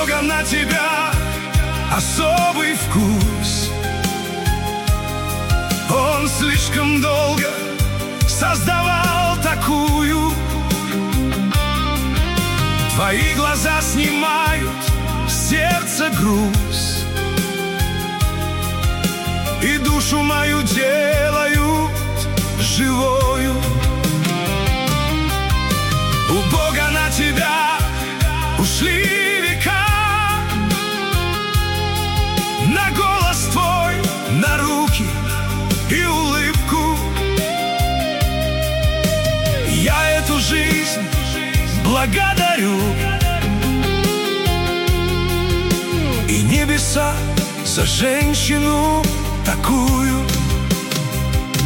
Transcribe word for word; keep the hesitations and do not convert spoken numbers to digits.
Бога на тебя особый вкус. Он слишком долго создавал такую. Твои глаза снимают с сердца груз и душу мою делают живою. У Бога на тебя ушли века, на голос твой, на руки и улыбку. Я эту жизнь благодарю и небеса за женщину такую.